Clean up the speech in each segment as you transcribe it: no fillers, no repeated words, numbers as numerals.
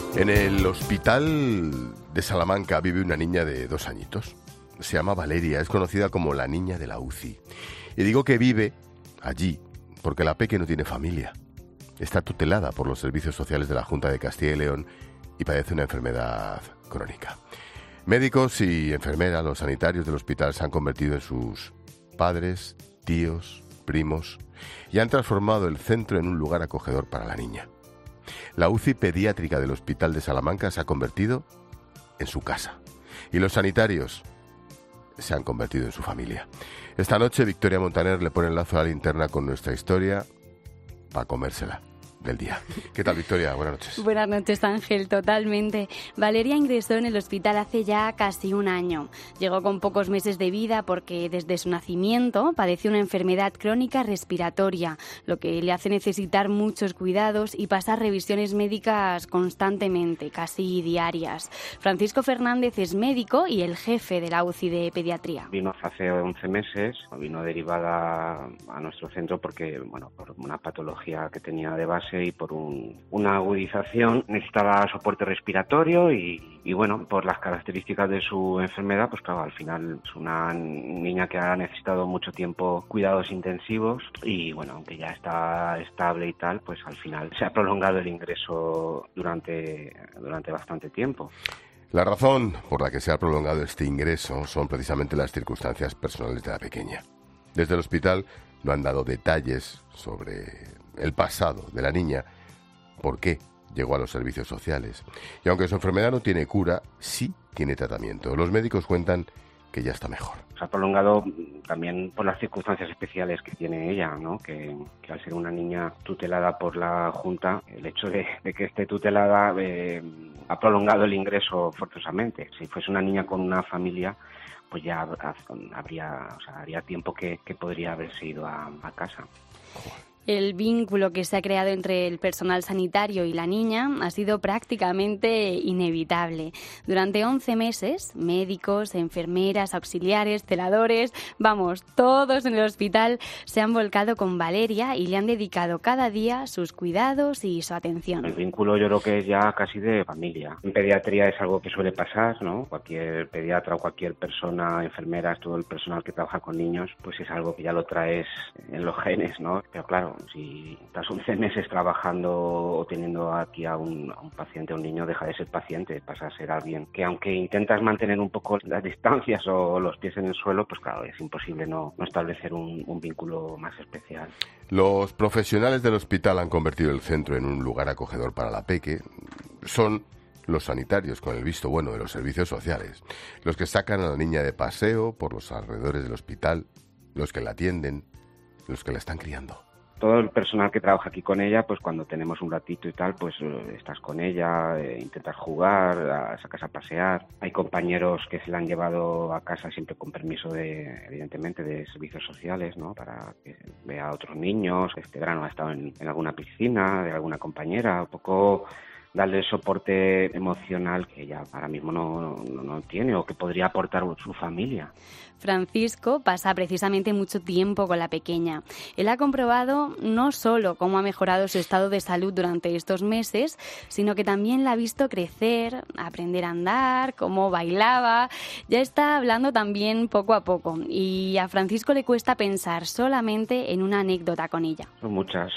En el hospital de Salamanca vive una niña de 2 añitos. Se llama Valeria, es conocida como la niña de la UCI. Y digo que vive allí porque la peque no tiene familia. Está tutelada por los servicios sociales de la Junta de Castilla y León y padece una enfermedad crónica. Médicos y enfermeras, los sanitarios del hospital se han convertido en sus padres, tíos, primos y han transformado el centro en un lugar acogedor para la niña. La UCI pediátrica del Hospital de Salamanca se ha convertido en su casa y los sanitarios se han convertido en su familia. Esta noche Victoria Montaner le pone el lazo a la linterna con nuestra historia para comérsela del día. ¿Qué tal, Victoria? Buenas noches. Buenas noches, Ángel, totalmente. Valeria ingresó en el hospital hace ya casi un año. Llegó con pocos meses de vida porque desde su nacimiento padeció una enfermedad crónica respiratoria, lo que le hace necesitar muchos cuidados y pasar revisiones médicas constantemente, casi diarias. Francisco Fernández es médico y el jefe de la UCI de pediatría. Vino hace 11 meses, vino derivada a nuestro centro porque, por una patología que tenía de base y por una agudización necesitaba soporte respiratorio y por las características de su enfermedad, pues claro, al final es una niña que ha necesitado mucho tiempo cuidados intensivos y aunque ya está estable y tal, pues al final se ha prolongado el ingreso durante bastante tiempo. La razón por la que se ha prolongado este ingreso son precisamente las circunstancias personales de la pequeña. Desde el hospital no han dado detalles sobre el pasado de la niña, por qué llegó a los servicios sociales. Y aunque su enfermedad no tiene cura, sí tiene tratamiento. Los médicos cuentan que ya está mejor. Se ha prolongado también por las circunstancias especiales que tiene ella, ¿no? Que al ser una niña tutelada por la Junta, el hecho de que esté tutelada ha prolongado el ingreso forzosamente. Si fuese una niña con una familia, pues ya haría tiempo que podría haberse ido a casa. El vínculo que se ha creado entre el personal sanitario y la niña ha sido prácticamente inevitable. Durante 11 meses, médicos, enfermeras, auxiliares, celadores, todos en el hospital se han volcado con Valeria y le han dedicado cada día sus cuidados y su atención. El vínculo yo creo que es ya casi de familia. En pediatría es algo que suele pasar, ¿no? Cualquier pediatra o cualquier persona, enfermeras, todo el personal que trabaja con niños, pues es algo que ya lo traes en los genes, ¿no? Pero claro, si estás 11 meses trabajando o teniendo aquí a un paciente, a un niño, deja de ser paciente, pasa a ser alguien que, aunque intentas mantener un poco las distancias o los pies en el suelo, pues claro, es imposible no establecer un vínculo más especial. Los profesionales del hospital han convertido el centro en un lugar acogedor para la peque. Son los sanitarios, con el visto bueno de los servicios sociales, los que sacan a la niña de paseo por los alrededores del hospital, los que la atienden, los que la están criando. Todo el personal que trabaja aquí con ella, pues cuando tenemos un ratito y tal, pues estás con ella, intentas jugar, sacas a pasear. Hay compañeros que se la han llevado a casa siempre con permiso evidentemente, de servicios sociales, ¿no? Para que vea a otros niños. Este verano ha estado en alguna piscina de alguna compañera, un poco darle el soporte emocional que ella ahora mismo no tiene o que podría aportar su familia. Francisco pasa precisamente mucho tiempo con la pequeña. Él ha comprobado no solo cómo ha mejorado su estado de salud durante estos meses, sino que también la ha visto crecer, aprender a andar, cómo bailaba. Ya está hablando también poco a poco y a Francisco le cuesta pensar solamente en una anécdota con ella. Son muchas.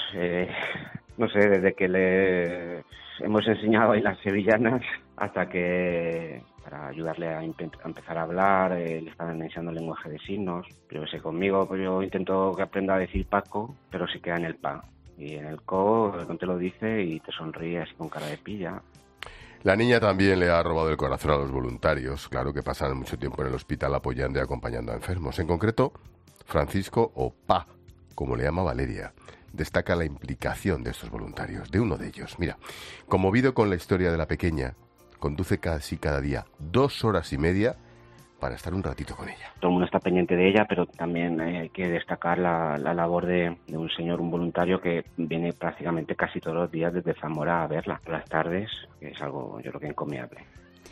No sé, desde que le hemos enseñado a bailar sevillanas hasta que, para ayudarle a empezar a hablar, le están enseñando el lenguaje de signos. Pero conmigo pues yo intento que aprenda a decir Paco, pero se queda en el pa. Y en el co no te lo dice y te sonríe así con cara de pilla. La niña también le ha robado el corazón a los voluntarios, claro, que pasan mucho tiempo en el hospital apoyando y acompañando a enfermos. En concreto, Francisco, o Pa, como le llama Valeria, destaca la implicación de estos voluntarios, de uno de ellos. Mira, conmovido con la historia de la pequeña, conduce casi cada día 2 horas y media para estar un ratito con ella. Todo el mundo está pendiente de ella, pero también hay que destacar la labor de un voluntario que viene prácticamente casi todos los días desde Zamora a verla por las tardes, que es algo yo creo que encomiable.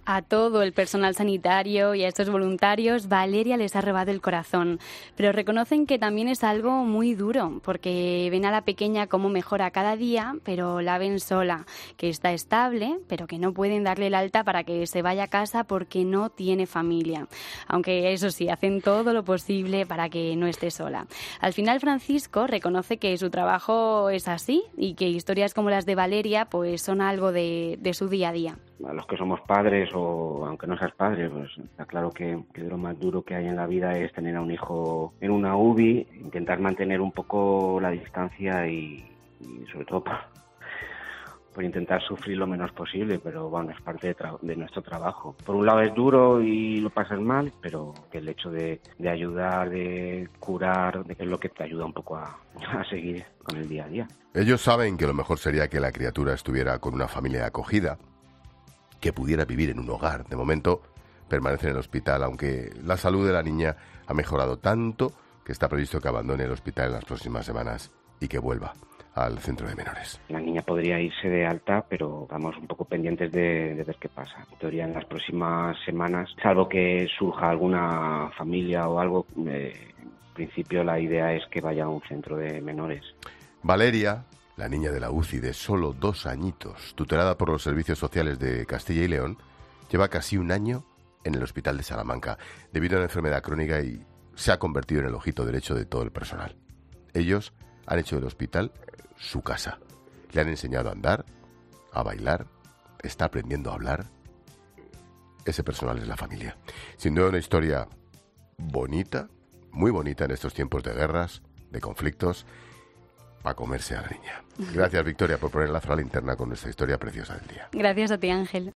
A todo el personal sanitario y a estos voluntarios, Valeria les ha robado el corazón. Pero reconocen que también es algo muy duro, porque ven a la pequeña cómo mejora cada día, pero la ven sola, que está estable, pero que no pueden darle el alta para que se vaya a casa porque no tiene familia. Aunque eso sí, hacen todo lo posible para que no esté sola. Al final, Francisco reconoce que su trabajo es así y que historias como las de Valeria pues son algo de su día a día. A los que somos padres, o aunque no seas padre, pues está claro que lo más duro que hay en la vida es tener a un hijo en una UBI, intentar mantener un poco la distancia y sobre todo por intentar sufrir lo menos posible, pero bueno, es parte de nuestro trabajo. Por un lado es duro y lo pasas mal, pero que el hecho de ayudar, de curar, de que es lo que te ayuda un poco a seguir con el día a día. Ellos saben que lo mejor sería que la criatura estuviera con una familia acogida, que pudiera vivir en un hogar. De momento permanece en el hospital, aunque la salud de la niña ha mejorado tanto que está previsto que abandone el hospital en las próximas semanas y que vuelva al centro de menores. La niña podría irse de alta, pero estamos un poco pendientes de ver qué pasa. En teoría, en las próximas semanas, salvo que surja alguna familia o algo, en principio la idea es que vaya a un centro de menores. Valeria, la niña de la UCI de solo 2 añitos, tutelada por los servicios sociales de Castilla y León, lleva casi un año en el hospital de Salamanca debido a una enfermedad crónica y se ha convertido en el ojito derecho de todo el personal. Ellos han hecho del hospital su casa. Le han enseñado a andar, a bailar, está aprendiendo a hablar. Ese personal es la familia. Sin duda una historia bonita, muy bonita en estos tiempos de guerras, de conflictos, para comerse a la niña. Gracias, Victoria, por poner la linterna con nuestra historia preciosa del día. Gracias a ti, Ángel.